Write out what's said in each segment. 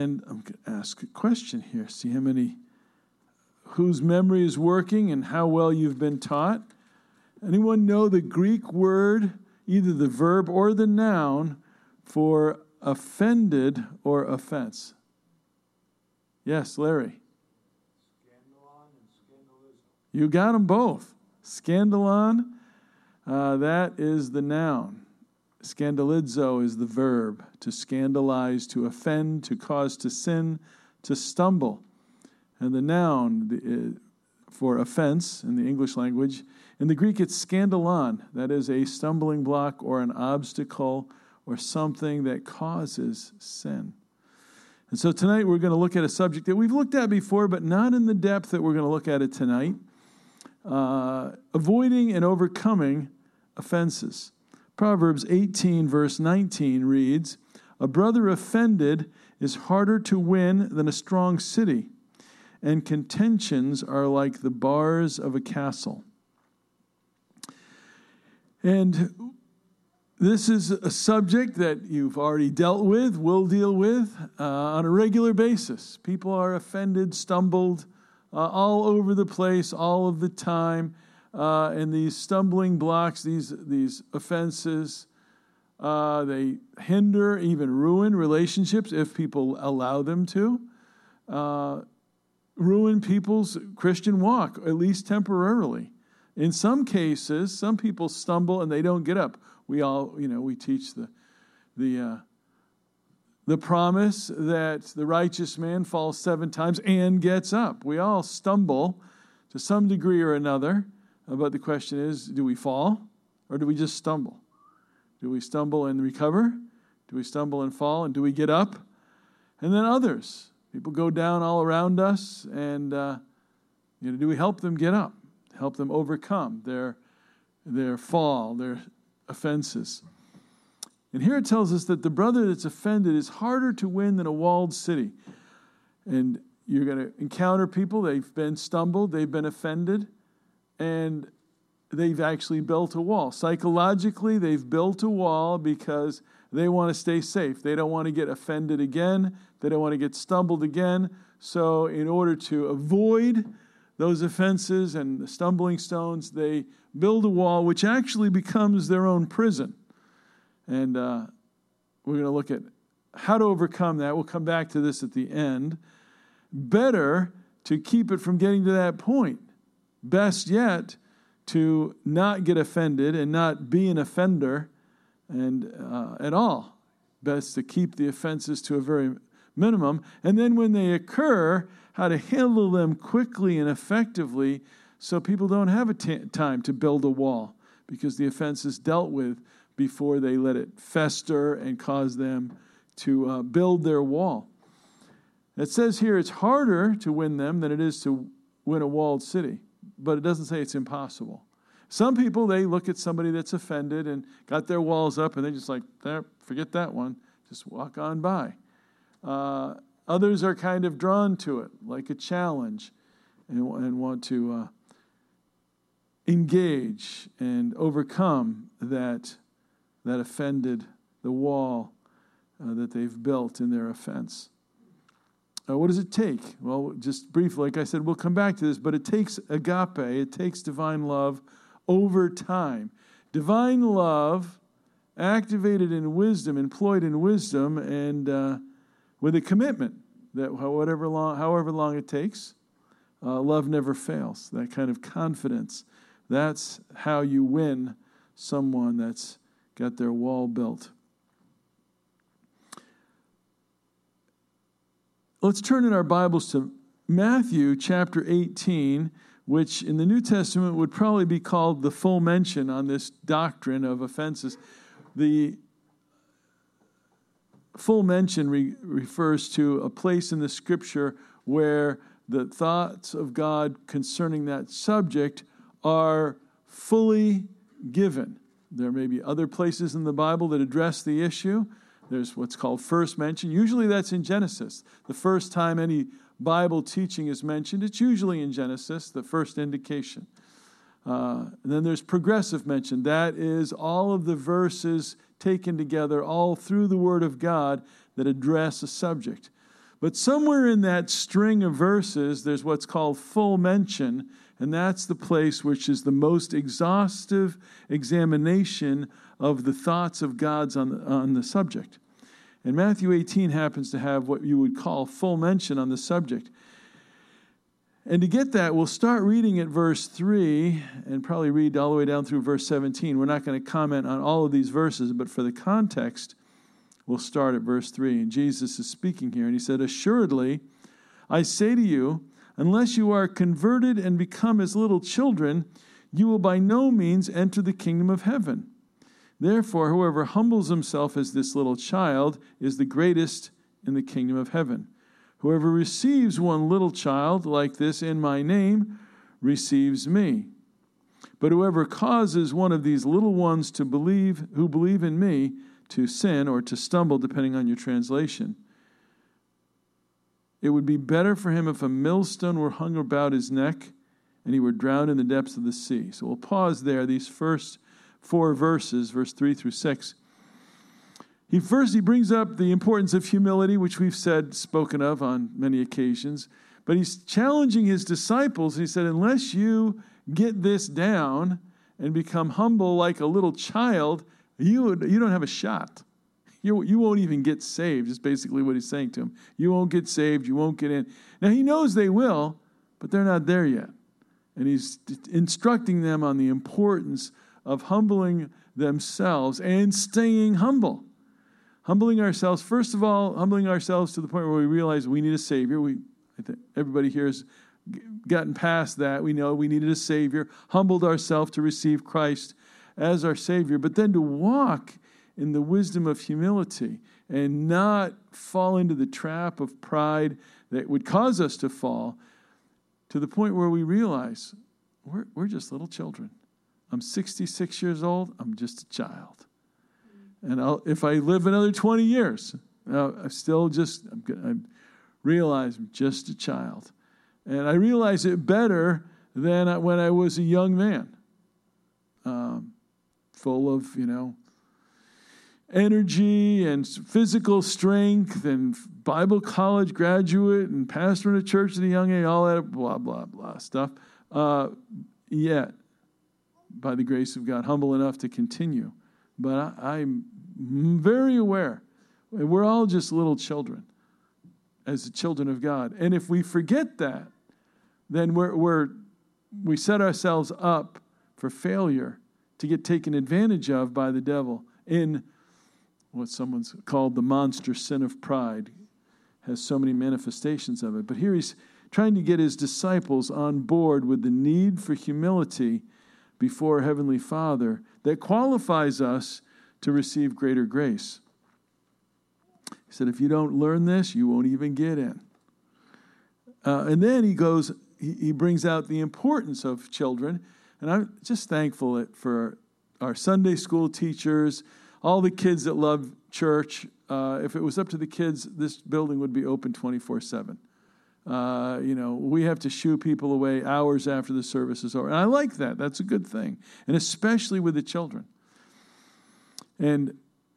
And I'm going to ask a question here. See whose memory is working and how well you've been taught. Anyone know the Greek word, either the verb or the noun, for offended or offense? Yes, Larry. Scandalon and scandalism. You got them both. Scandalon, that is the noun. Scandalizo is the verb, to scandalize, to offend, to cause to sin, to stumble. And the noun for offense in the English language, in the Greek it's scandalon. That is a stumbling block or an obstacle or something that causes sin. And so tonight we're going to look at a subject that we've looked at before, but not in the depth that we're going to look at it tonight. Avoiding and overcoming offenses. Proverbs 18, verse 19 reads, "A brother offended is harder to win than a strong city, and contentions are like the bars of a castle." And this is a subject that you've already dealt with, will deal with on a regular basis. People are offended, stumbled all over the place, all of the time. And these stumbling blocks, these offenses, they hinder, even ruin relationships if people allow them to. Ruin people's Christian walk, at least temporarily. In some cases, some people stumble and they don't get up. We teach the promise that the righteous man falls 7 times and gets up. We all stumble to some degree or another. But the question is, do we fall or do we just stumble? Do we stumble and recover? Do we stumble and fall? And do we get up? And then others. People go down all around us, and do we help them get up? Help them overcome their fall, their offenses. And here it tells us that the brother that's offended is harder to win than a walled city. And you're going to encounter people, they've been stumbled, they've been offended, and they've actually built a wall. Psychologically, they've built a wall because they want to stay safe. They don't want to get offended again. They don't want to get stumbled again. So in order to avoid those offenses and the stumbling stones, they build a wall which actually becomes their own prison. And we're going to look at how to overcome that. We'll come back to this at the end. Better to keep it from getting to that point. Best yet, to not get offended and not be an offender and at all. Best to keep the offenses to a very minimum. And then when they occur, how to handle them quickly and effectively so people don't have time to build a wall because the offense is dealt with before they let it fester and cause them to build their wall. It says here it's harder to win them than it is to win a walled city. But it doesn't say it's impossible. Some people, they look at somebody that's offended and got their walls up, and they're just like, forget that one. Just walk on by. Others are kind of drawn to it, like a challenge, and want to engage and overcome that offended, the wall that they've built in their offense. What does it take? Well, just briefly, like I said, we'll come back to this, but it takes agape, it takes divine love over time. Divine love activated in wisdom, employed in wisdom, and with a commitment that however long it takes, love never fails. That kind of confidence. That's how you win someone that's got their wall built. Let's turn in our Bibles to Matthew chapter 18, which in the New Testament would probably be called the full mention on this doctrine of offenses. The full mention refers to a place in the Scripture where the thoughts of God concerning that subject are fully given. There may be other places in the Bible that address the issue. There's what's called first mention. Usually that's in Genesis. The first time any Bible teaching is mentioned, it's usually in Genesis, the first indication. And then there's progressive mention. That is all of the verses taken together all through the Word of God that address a subject. But somewhere in that string of verses, there's what's called full mention, and that's the place which is the most exhaustive examination of the thoughts of God's on the subject. And Matthew 18 happens to have what you would call full mention on the subject. And to get that, we'll start reading at verse 3 and probably read all the way down through verse 17. We're not going to comment on all of these verses, but for the context, we'll start at verse 3. And Jesus is speaking here, and he said, "Assuredly, I say to you, unless you are converted and become as little children, you will by no means enter the kingdom of heaven. Therefore, whoever humbles himself as this little child is the greatest in the kingdom of heaven. Whoever receives one little child like this in my name receives me. But whoever causes one of these little ones who believe in me to sin or to stumble, depending on your translation, it would be better for him if a millstone were hung about his neck and he were drowned in the depths of the sea." So we'll pause there, these first 4 verses, verse 3 through 6. He brings up the importance of humility, which we've spoken of on many occasions. But he's challenging his disciples. He said, unless you get this down and become humble like a little child, you don't have a shot. You won't even get saved, is basically what he's saying to them. You won't get saved. You won't get in. Now, he knows they will, but they're not there yet. And he's instructing them on the importance of humbling themselves and staying humble. Humbling ourselves, first of all, humbling ourselves to the point where we realize we need a Savior. I think everybody here has gotten past that. We know we needed a Savior, humbled ourselves to receive Christ as our Savior, but then to walk in the wisdom of humility and not fall into the trap of pride that would cause us to fall, to the point where we realize we're just little children. I'm 66 years old. I'm just a child. And if I live another 20 years, I realize I'm just a child. And I realize it better than when I was a young man, full of, energy and physical strength and Bible college graduate and pastoring a church at a young age, all that blah, blah, blah stuff. Yet, by the grace of God, humble enough to continue. But I'm very aware, we're all just little children as the children of God. And if we forget that, then we set ourselves up for failure, to get taken advantage of by the devil in what someone's called the monster sin of pride. Has so many manifestations of it. But here he's trying to get his disciples on board with the need for humility before Heavenly Father that qualifies us to receive greater grace. He said, if you don't learn this, you won't even get in. And then he brings out the importance of children. And I'm just thankful for our Sunday school teachers, all the kids that love church. If it was up to the kids, this building would be open 24/7. We have to shoo people away hours after the service is over. And I like that. That's a good thing. And especially with the children. And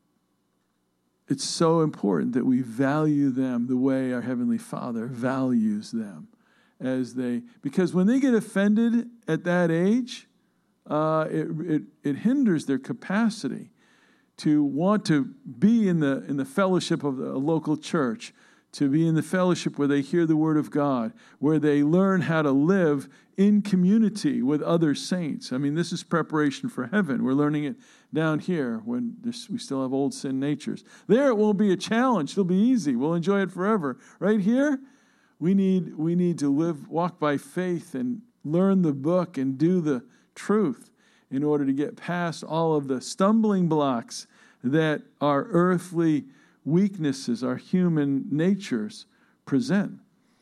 it's so important that we value them the way our Heavenly Father values them. Because when they get offended at that age, it hinders their capacity to want to be in the fellowship of a local church, to be in the fellowship where they hear the Word of God, where they learn how to live in community with other saints. I mean, this is preparation for heaven. We're learning it down here when we still have old sin natures. There it won't be a challenge. It'll be easy. We'll enjoy it forever. Right here, we need to walk by faith and learn the book and do the truth in order to get past all of the stumbling blocks that our earthly weaknesses, our human natures present.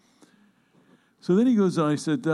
So then he goes on, he said,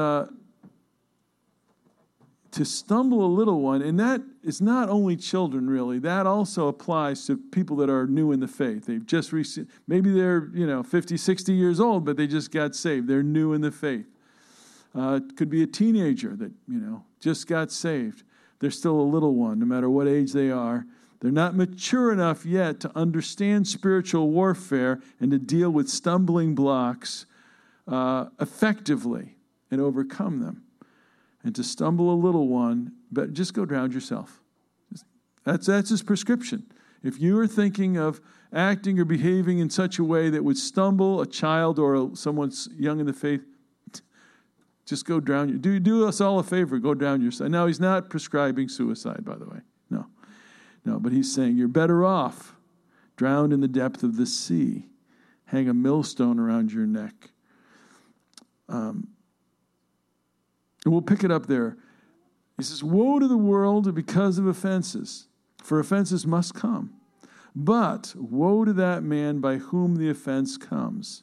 to stumble a little one, and that is not only children really, that also applies to people that are new in the faith. They've just received, maybe they're 50, 60 years old, but they just got saved. They're new in the faith. It could be a teenager that just got saved. They're still a little one, no matter what age they are. They're not mature enough yet to understand spiritual warfare and to deal with stumbling blocks effectively and overcome them. And to stumble a little one, but just go drown yourself. That's his prescription. If you are thinking of acting or behaving in such a way that would stumble a child or someone young in the faith, just go drown you. Do us all a favor, go drown yourself. Now, he's not prescribing suicide, by the way. No, but he's saying you're better off drowned in the depth of the sea. Hang a millstone around your neck. And we'll pick it up there. He says, woe to the world because of offenses, for offenses must come. But woe to that man by whom the offense comes.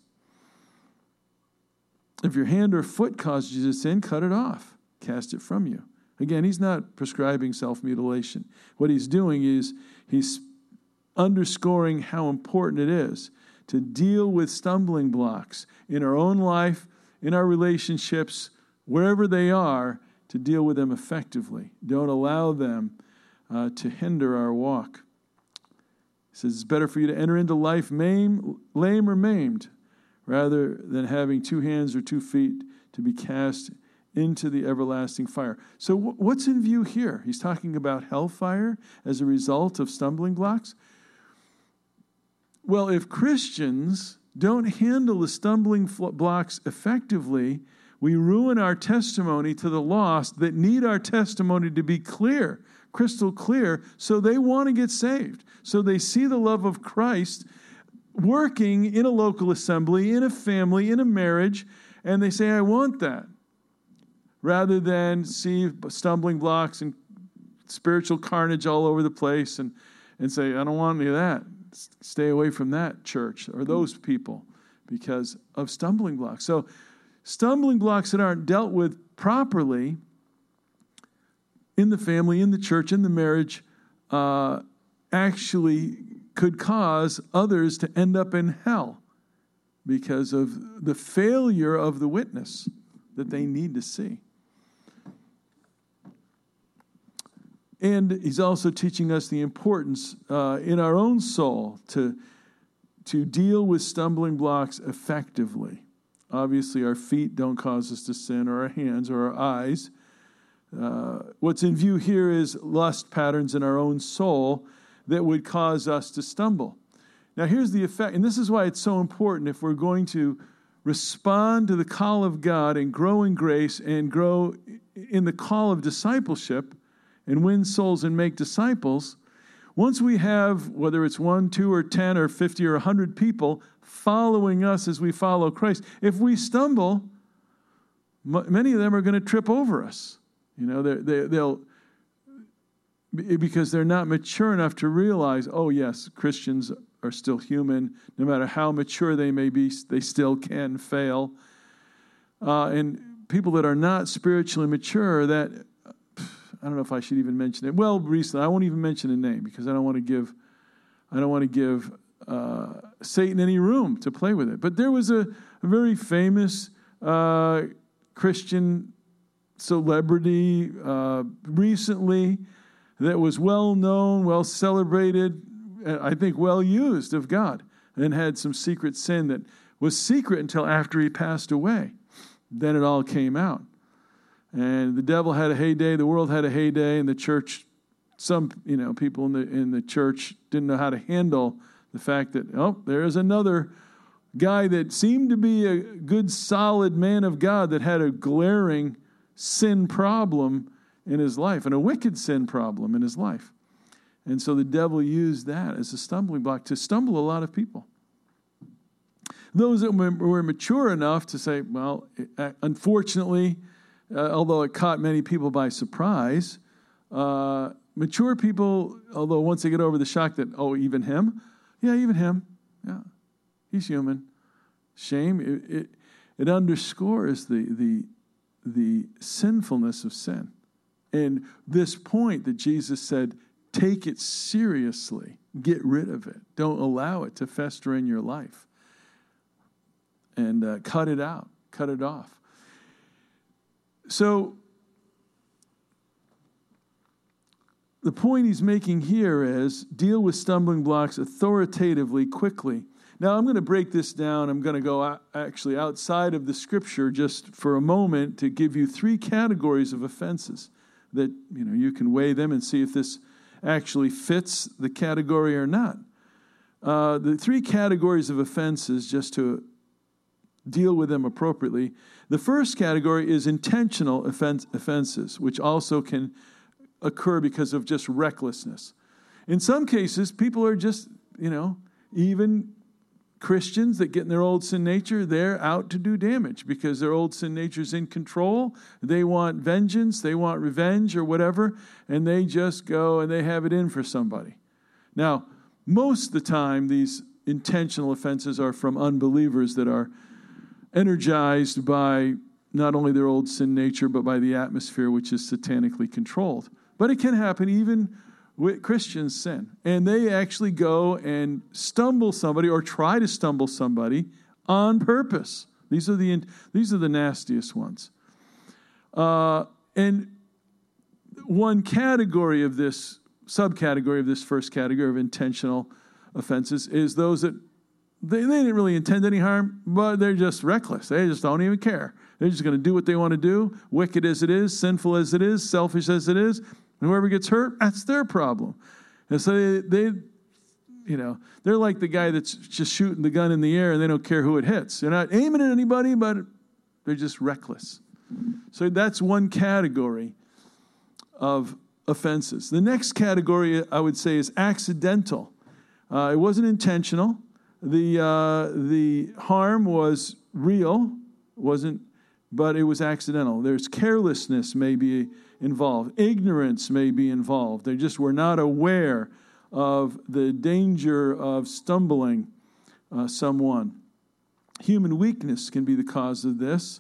If your hand or foot causes you to sin, cut it off. Cast it from you. Again, he's not prescribing self-mutilation. What he's doing is he's underscoring how important it is to deal with stumbling blocks in our own life, in our relationships, wherever they are, to deal with them effectively. Don't allow them to hinder our walk. He says it's better for you to enter into life lame or maimed, rather than having 2 hands or 2 feet to be cast into the everlasting fire. So what's in view here? He's talking about hellfire as a result of stumbling blocks. Well, if Christians don't handle the stumbling blocks effectively, we ruin our testimony to the lost that need our testimony to be clear, crystal clear, so they want to get saved. So they see the love of Christ working in a local assembly, in a family, in a marriage, and they say, I want that. Rather than see stumbling blocks and spiritual carnage all over the place and say, I don't want any of that. Stay away from that church or those people because of stumbling blocks. So stumbling blocks that aren't dealt with properly in the family, in the church, in the marriage, actually could cause others to end up in hell because of the failure of the witness that they need to see. And he's also teaching us the importance in our own soul to deal with stumbling blocks effectively. Obviously, our feet don't cause us to sin, or our hands, or our eyes. What's in view here is lust patterns in our own soul that would cause us to stumble. Now, here's the effect, and this is why it's so important if we're going to respond to the call of God and grow in grace and grow in the call of discipleship and win souls and make disciples. Once we have, whether it's 1, 2, or 10, or 50, or 100 people following us as we follow Christ, if we stumble, many of them are going to trip over us. You know, they'll because they're not mature enough to realize, oh yes, Christians are still human. No matter how mature they may be, they still can fail. And people that are not spiritually mature, that I don't know if I should even mention it. Well, recently, I won't even mention a name because I don't want to give Satan any room to play with it. But there was a very famous Christian celebrity recently that was well known, well celebrated, I think well used of God, and had some secret sin that was secret until after he passed away. Then it all came out. And the devil had a heyday, the world had a heyday, and the church, some people in the church didn't know how to handle the fact that, there's another guy that seemed to be a good, solid man of God that had a glaring sin problem in his life and a wicked sin problem in his life. And so the devil used that as a stumbling block to stumble a lot of people. Those that were mature enough to say, well, unfortunately, although it caught many people by surprise, mature people, although once they get over the shock that, even him? Yeah, even him. Yeah, he's human. Shame, it underscores the sinfulness of sin. And this point that Jesus said, take it seriously. Get rid of it. Don't allow it to fester in your life. And cut it out. Cut it off. So the point he's making here is deal with stumbling blocks authoritatively, quickly. Now, I'm going to break this down. I'm going to go actually outside of the Scripture just for a moment to give you 3 categories of offenses that you can weigh them and see if this actually fits the category or not. The 3 categories of offenses, just to deal with them appropriately. The first category is intentional offenses, which also can occur because of just recklessness. In some cases, people are just, even Christians that get in their old sin nature, they're out to do damage because their old sin nature is in control. They want vengeance, they want revenge or whatever, and they just go and they have it in for somebody. Now, most of the time, these intentional offenses are from unbelievers that are energized by not only their old sin nature, but by the atmosphere which is satanically controlled. But it can happen even with Christians sin. And they actually go and stumble somebody or try to stumble somebody on purpose. These are the nastiest ones. And one category of this, subcategory of this first category of intentional offenses is those that they didn't really intend any harm, but they're just reckless. They just don't even care. They're just going to do what they want to do, wicked as it is, sinful as it is, selfish as it is. And whoever gets hurt, that's their problem. And so they're like the guy that's just shooting the gun in the air and they don't care who it hits. They're not aiming at anybody, but they're just reckless. So that's one category of offenses. The next category, I would say, is accidental. It wasn't intentional. The harm was real, but it was accidental. There's carelessness may be involved. Ignorance may be involved. They just were not aware of the danger of stumbling someone. Human weakness can be the cause of this.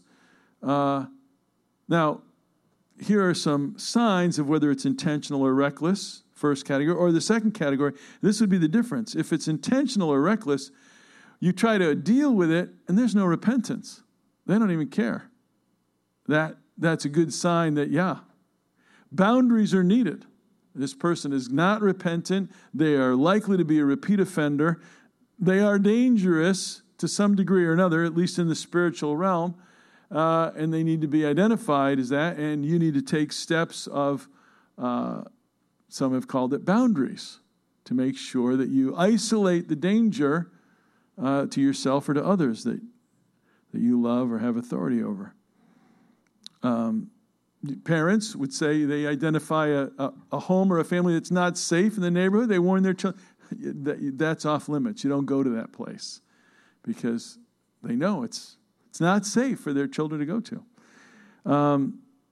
Now, here are some signs of whether it's intentional or reckless, first category, or the second category. This would be the difference. If it's intentional or reckless, you try to deal with it, and there's no repentance. They don't even care. That's a good sign that, boundaries are needed. This person is not repentant. They are likely to be a repeat offender. They are dangerous to some degree or another, at least in the spiritual realm, and they need to be identified as that, and you need to take steps of, some have called it boundaries, to make sure that you isolate the danger to yourself or to others that you love or have authority over. Parents would say they identify a home or a family that's not safe in the neighborhood. They warn their children, that's off limits. You don't go to that place because they know it's not safe for their children to go to.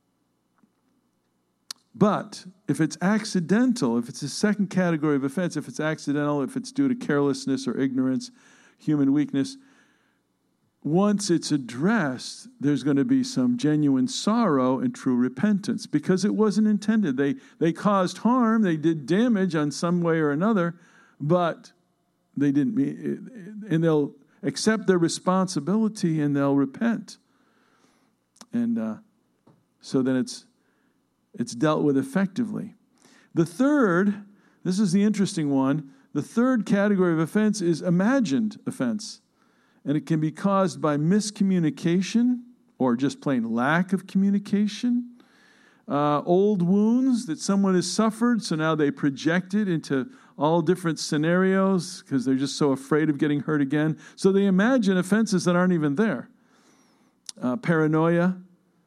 But if it's accidental, if it's a second category of offense, if it's accidental, if it's due to carelessness or ignorance, human weakness, once it's addressed, there's going to be some genuine sorrow and true repentance because it wasn't intended. They caused harm, they did damage on some way or another, but they didn't mean it, and they'll accept their responsibility and they'll repent. And so then it's dealt with effectively. The third, this is the interesting one, the third category of offense is imagined offense. And it can be caused by miscommunication or just plain lack of communication. Old wounds that someone has suffered, so now they project it into all different scenarios because they're just so afraid of getting hurt again. So they imagine offenses that aren't even there. Paranoia.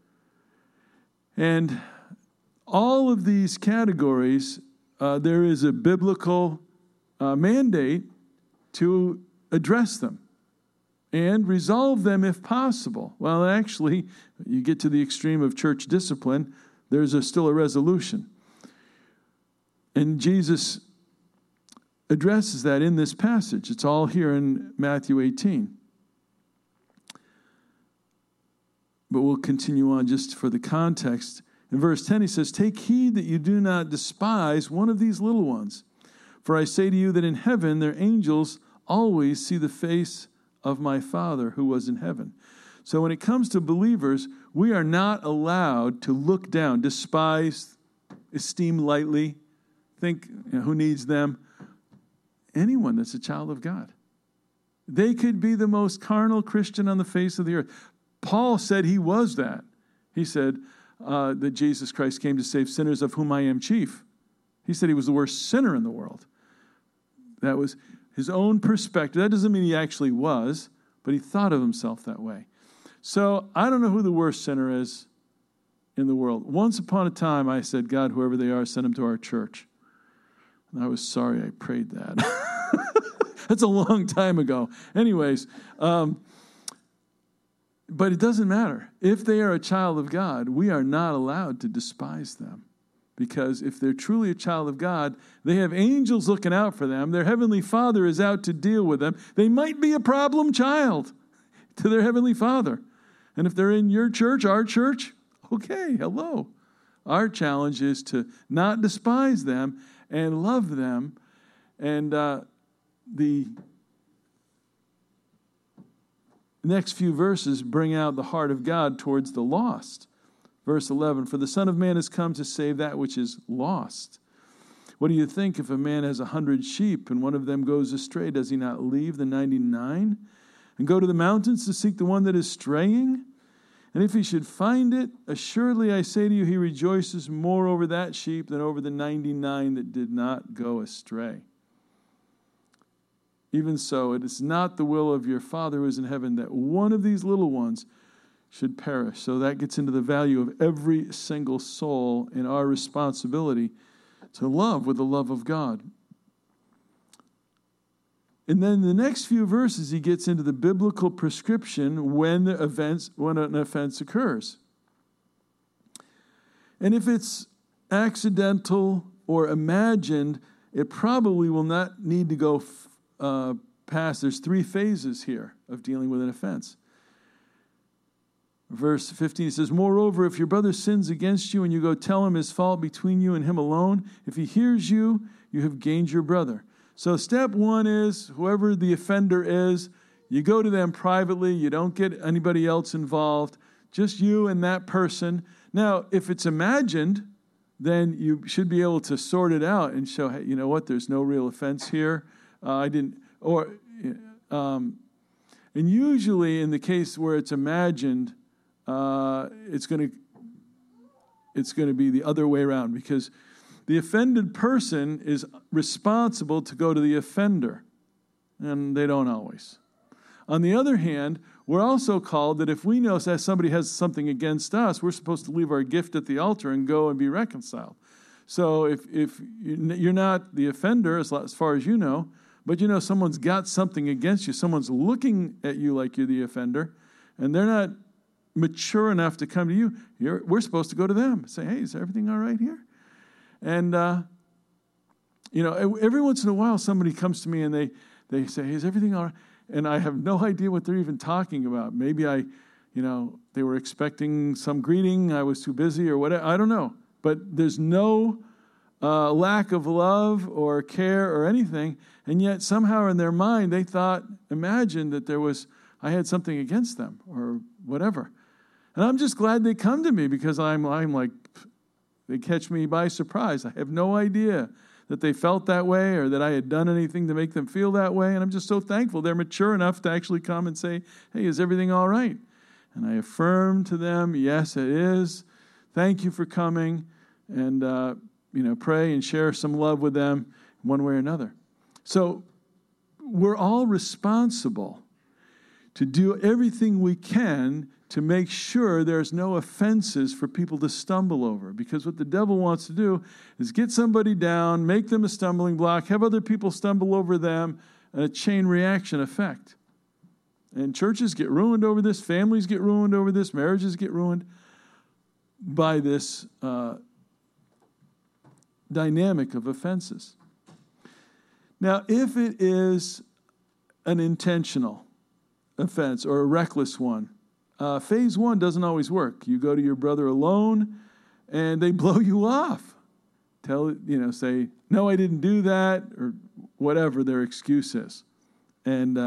And all of these categories, there is a biblical mandate to address them and resolve them if possible. Well, actually, you get to the extreme of church discipline, there's still a resolution. And Jesus addresses that in this passage. It's all here in Matthew 18. But we'll continue on just for the context. In verse 10, he says, "Take heed that you do not despise one of these little ones. For I say to you that in heaven their angels always see the face of my Father who was in heaven." So when it comes to believers, we are not allowed to look down, despise, esteem lightly think, who needs them? Anyone that's a child of God. They could be the most carnal Christian on the face of the earth. Paul said he was that. He said that Jesus Christ came to save sinners, of whom I am chief. He said he was the worst sinner in the world. That was his own perspective. That doesn't mean he actually was, but he thought of himself that way. So I don't know who the worst sinner is in the world. Once upon a time, I said, God, whoever they are, send them to our church. And I was sorry I prayed that. That's a long time ago. Anyways, but it doesn't matter. If they are a child of God, we are not allowed to despise them. Because if they're truly a child of God, they have angels looking out for them. Their heavenly Father is out to deal with them. They might be a problem child to their heavenly Father. And if they're in your church, our church, okay, hello. Our challenge is to not despise them and love them. And the next few verses bring out the heart of God towards the lost. Verse 11, for the Son of Man has come to save that which is lost. What do you think if a man has 100 sheep and one of them goes astray? Does he not leave the 99 and go to the mountains to seek the one that is straying? And if he should find it, assuredly I say to you, he rejoices more over that sheep than over the 99 that did not go astray. Even so, it is not the will of your Father who is in heaven that one of these little ones should perish. So that gets into the value of every single soul and our responsibility to love with the love of God. And then the next few verses, he gets into the biblical prescription when an offense occurs. And if it's accidental or imagined, it probably will not need to go past. There's 3 phases here of dealing with an offense. Verse 15 says, moreover, if your brother sins against you and you go tell him his fault between you and him alone, if he hears you, you have gained your brother. So step 1 is, whoever the offender is, you go to them privately. You don't get anybody else involved. Just you and that person. Now, if it's imagined, then you should be able to sort it out and show, hey, you know what, there's no real offense here. And usually in the case where it's imagined, it's going to be the other way around, because the offended person is responsible to go to the offender, and they don't always. On the other hand, we're also called that if we know that somebody has something against us, we're supposed to leave our gift at the altar and go and be reconciled. So if you're not the offender, as far as you know, but you know someone's got something against you, someone's looking at you like you're the offender, and they're not mature enough to come to you, we're supposed to go to them and say, hey, is everything all right here? And, every once in a while somebody comes to me and they say, hey, is everything all right? And I have no idea what they're even talking about. Maybe they were expecting some greeting, I was too busy or whatever, I don't know. But there's no lack of love or care or anything, and yet somehow in their mind they imagined that I had something against them or whatever. And I'm just glad they come to me, because I'm like, they catch me by surprise. I have no idea that they felt that way or that I had done anything to make them feel that way. And I'm just so thankful they're mature enough to actually come and say, hey, is everything all right? And I affirm to them, yes, it is. Thank you for coming. And, pray and share some love with them one way or another. So we're all responsible to do everything we can to make sure there's no offenses for people to stumble over. Because what the devil wants to do is get somebody down, make them a stumbling block, have other people stumble over them, and a chain reaction effect. And churches get ruined over this, families get ruined over this, marriages get ruined by this dynamic of offenses. Now, if it is an intentional offense or a reckless one, phase 1 doesn't always work. You go to your brother alone, and they blow you off. Say, no, I didn't do that, or whatever their excuse is. And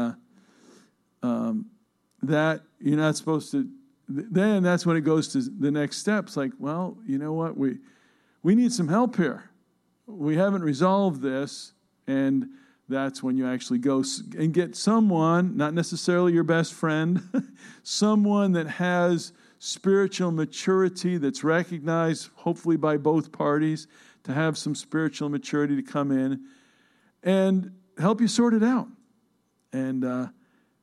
that you're not supposed to. Then that's when it goes to the next steps. Like, well, you know what? We need some help here. we haven't resolved this, and that's when you actually go and get someone, not necessarily your best friend, someone that has spiritual maturity that's recognized, hopefully by both parties, to have some spiritual maturity to come in and help you sort it out. And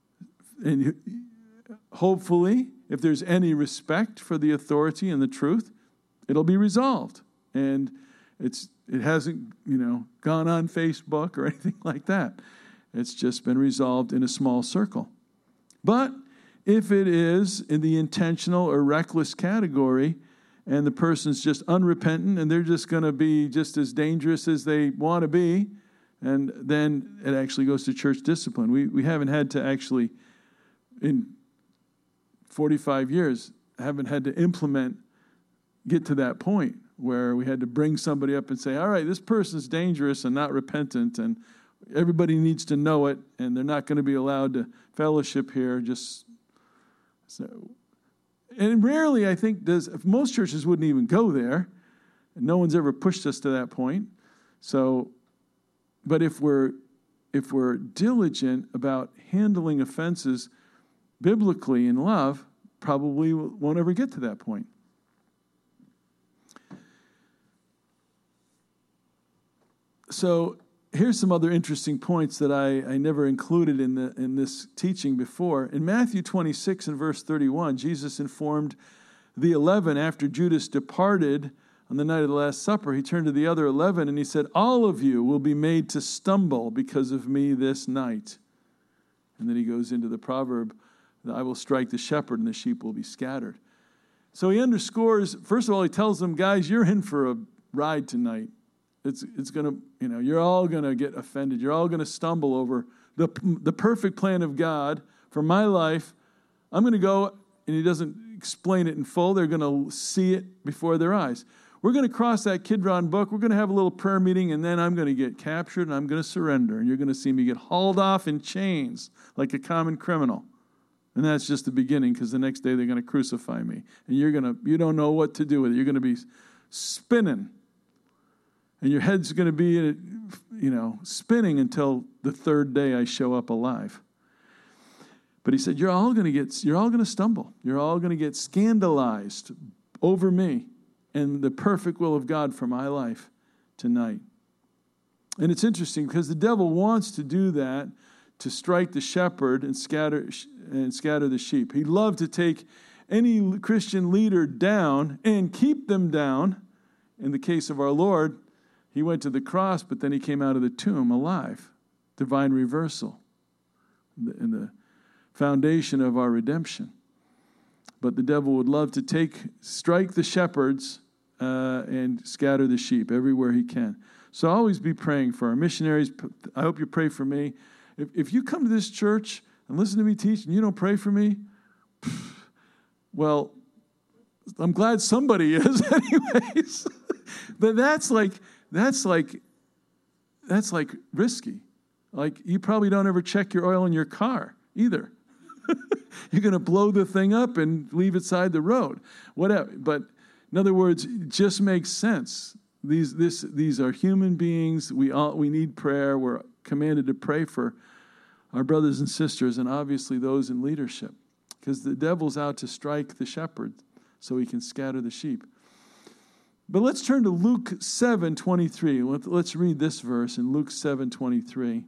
hopefully, if there's any respect for the authority and the truth, it'll be resolved. And it hasn't, gone on Facebook or anything like that. It's just been resolved in a small circle. But if it is in the intentional or reckless category, and the person's just unrepentant, and they're just going to be just as dangerous as they want to be, and then it actually goes to church discipline. We haven't had to actually, in 45 years, haven't had to get to that point where we had to bring somebody up and say, all right, this person's dangerous and not repentant, and everybody needs to know it, and they're not going to be allowed to fellowship here. And rarely, I think, most churches wouldn't even go there. And no one's ever pushed us to that point. So, but if we're diligent about handling offenses biblically in love, probably won't ever get to that point. So here's some other interesting points that I never included in this teaching before. In Matthew 26 and verse 31, Jesus informed the 11 after Judas departed on the night of the Last Supper. He turned to the other 11 and he said, all of you will be made to stumble because of me this night. And then he goes into the proverb, I will strike the shepherd and the sheep will be scattered. So he underscores, first of all, he tells them, guys, you're in for a ride tonight. It's going to, you're all going to get offended. You're all going to stumble over the perfect plan of God for my life. I'm going to go, and he doesn't explain it in full. They're going to see it before their eyes. We're going to cross that Kidron Brook. We're going to have a little prayer meeting, and then I'm going to get captured, and I'm going to surrender. And you're going to see me get hauled off in chains like a common criminal. And that's just the beginning, because the next day they're going to crucify me. And you don't know what to do with it. You're going to be spinning. And your head's going to be, spinning until the third day I show up alive. But he said, you're all going to stumble. You're all going to get scandalized over me and the perfect will of God for my life tonight. And it's interesting because the devil wants to do that, to strike the shepherd and scatter the sheep. He'd love to take any Christian leader down and keep them down. In the case of our Lord, he went to the cross, but then he came out of the tomb alive. Divine reversal in the foundation of our redemption. But the devil would love to strike the shepherds and scatter the sheep everywhere he can. So always be praying for our missionaries. I hope you pray for me. If you come to this church and listen to me teach and you don't pray for me, well, I'm glad somebody is anyways. But that's like risky. Like, you probably don't ever check your oil in your car either. You're going to blow the thing up and leave it side the road. Whatever. But in other words, it just makes sense. These are human beings. We need prayer. We're commanded to pray for our brothers and sisters, and obviously those in leadership, because the devil's out to strike the shepherd so he can scatter the sheep. But let's turn to Luke 7:23. Let's read this verse in Luke 7:23.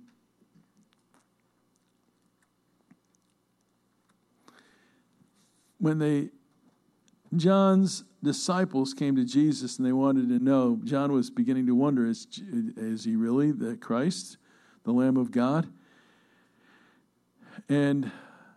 When John's disciples came to Jesus and they wanted to know, John was beginning to wonder, is he really the Christ, the Lamb of God? And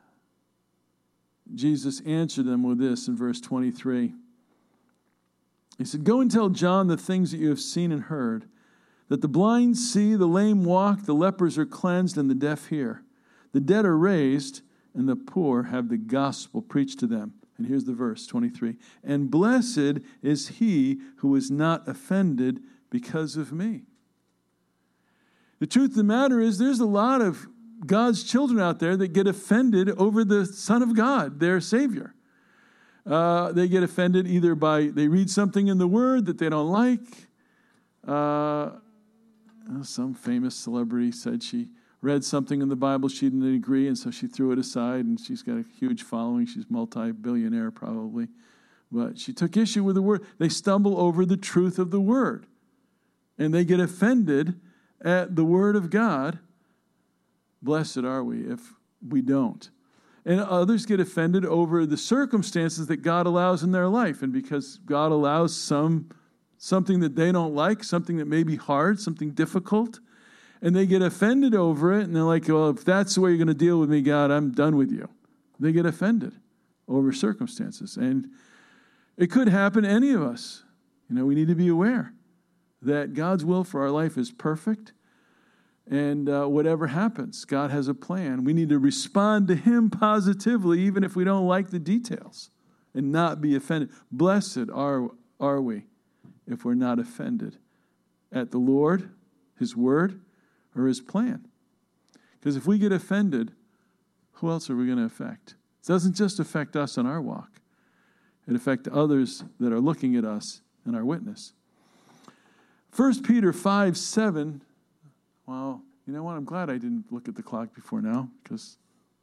Jesus answered them with this in verse 23. He said, go and tell John the things that you have seen and heard, that the blind see, the lame walk, the lepers are cleansed, and the deaf hear. The dead are raised, and the poor have the gospel preached to them. And here's the verse, 23. And blessed is he who is not offended because of me. The truth of the matter is there's a lot of God's children out there that get offended over the Son of God, their Savior. They get offended either they read something in the Word that they don't like. Some famous celebrity said she read something in the Bible she didn't agree, and so she threw it aside, and she's got a huge following. She's multi-billionaire probably. But she took issue with the word. They stumble over the truth of the word, and they get offended at the word of God. Blessed are we if we don't. And others get offended over the circumstances that God allows in their life. And because God allows something that they don't like, something that may be hard, something difficult, and they get offended over it, and they're like, well, if that's the way you're going to deal with me, God, I'm done with you. They get offended over circumstances. And it could happen to any of us. We need to be aware that God's will for our life is perfect. And whatever happens, God has a plan. We need to respond to Him positively, even if we don't like the details, and not be offended. Blessed are we if we're not offended at the Lord, His word, or His plan. Because if we get offended, who else are we going to affect? It doesn't just affect us in our walk. It affects others that are looking at us and our witness. 1 Peter 5:7. Well, you know what? I'm glad I didn't look at the clock before now, because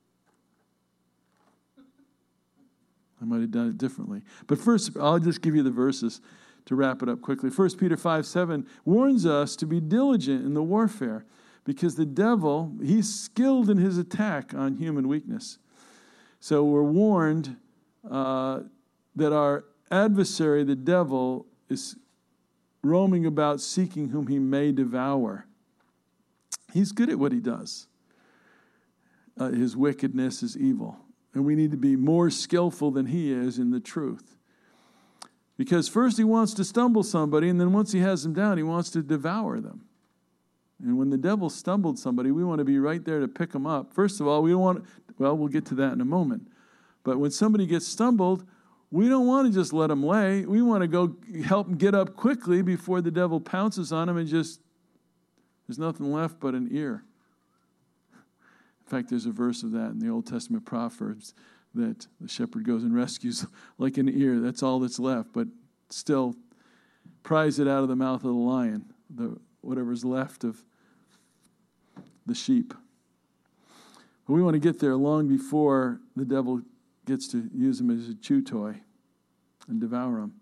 I might have done it differently. But first, I'll just give you the verses to wrap it up quickly. 1 Peter 5:7 warns us to be diligent in the warfare, because the devil, he's skilled in his attack on human weakness. So we're warned that our adversary, the devil, is roaming about seeking whom he may devour. He's good at what he does. His wickedness is evil. And we need to be more skillful than he is in the truth. Because first he wants to stumble somebody, and then once he has them down, he wants to devour them. And when the devil stumbled somebody, we want to be right there to pick them up. First of all, we don't want, we'll get to that in a moment. But when somebody gets stumbled, we don't want to just let them lay. We want to go help them get up quickly before the devil pounces on them and just, there's nothing left but an ear. In fact, there's a verse of that in the Old Testament Proverbs that the shepherd goes and rescues like an ear. That's all that's left, but still pries it out of the mouth of the lion, whatever's left of the sheep. But we want to get there long before the devil gets to use them as a chew toy and devour them.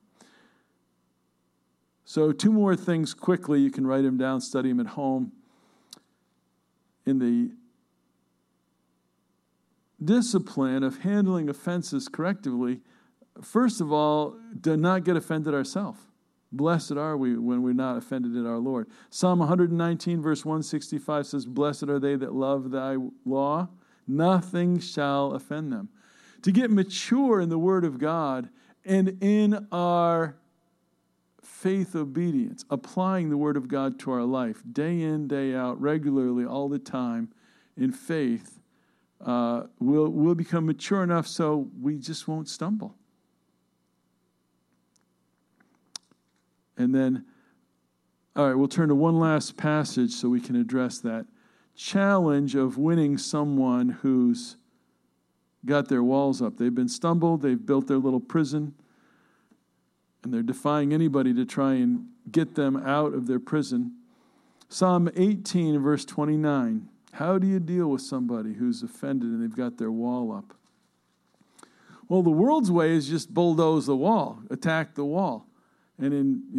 So 2 more things quickly. You can write them down, study them at home. In the discipline of handling offenses correctively, first of all, do not get offended ourselves. Blessed are we when we're not offended at our Lord. Psalm 119, verse 165 says, "Blessed are they that love thy law. Nothing shall offend them." To get mature in the Word of God and in our faith obedience, applying the Word of God to our life, day in, day out, regularly, all the time, in faith, we'll become mature enough so we just won't stumble. And then, all right, we'll turn to one last passage so we can address that challenge of winning someone who's got their walls up. They've been stumbled, they've built their little prison, and they're defying anybody to try and get them out of their prison. Psalm 18, verse 29. How do you deal with somebody who's offended and they've got their wall up? Well, the world's way is just bulldoze the wall, attack the wall. And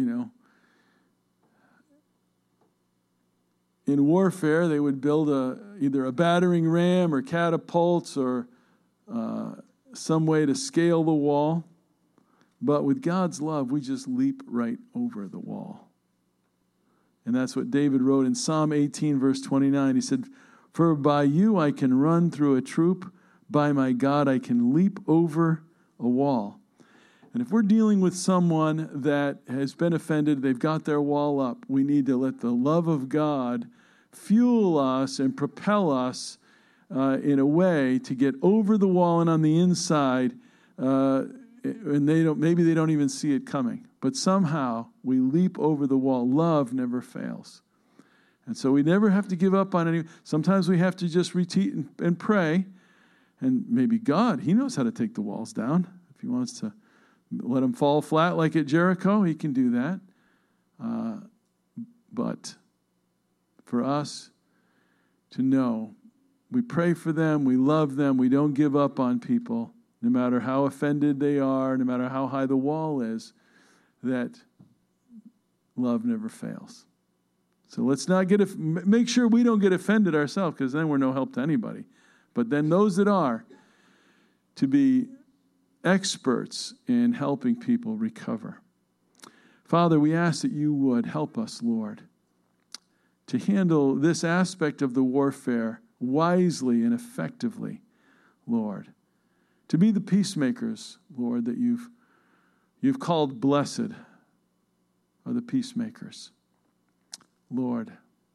in warfare, they would build either a battering ram or catapults or some way to scale the wall. But with God's love, we just leap right over the wall. And that's what David wrote in Psalm 18, verse 29. He said, "For by you I can run through a troop. By my God I can leap over a wall." And if we're dealing with someone that has been offended, they've got their wall up, we need to let the love of God fuel us and propel us in a way to get over the wall and on the inside. And maybe they don't even see it coming. But somehow we leap over the wall. Love never fails. And so we never have to give up on any. Sometimes we have to just retreat and pray. And maybe God, He knows how to take the walls down. If He wants to let them fall flat like at Jericho, He can do that. but for us to know we pray for them, we love them, we don't give up on people, no matter how offended they are, no matter how high the wall is, that love never fails. So let's not make sure we don't get offended ourselves, because then we're no help to anybody. But then those that are, to be experts in helping people recover. Father, we ask that you would help us, Lord, to handle this aspect of the warfare wisely and effectively, Lord. To be the peacemakers, Lord, that you've called blessed are the peacemakers. Lord,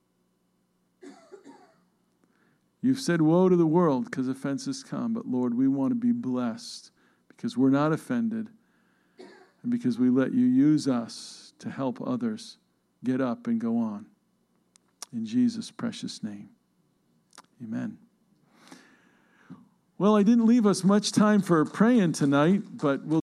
you've said woe to the world because offenses come, but Lord, we want to be blessed because we're not offended and because we let you use us to help others get up and go on. In Jesus' precious name, amen. Well, I didn't leave us much time for praying tonight, but we'll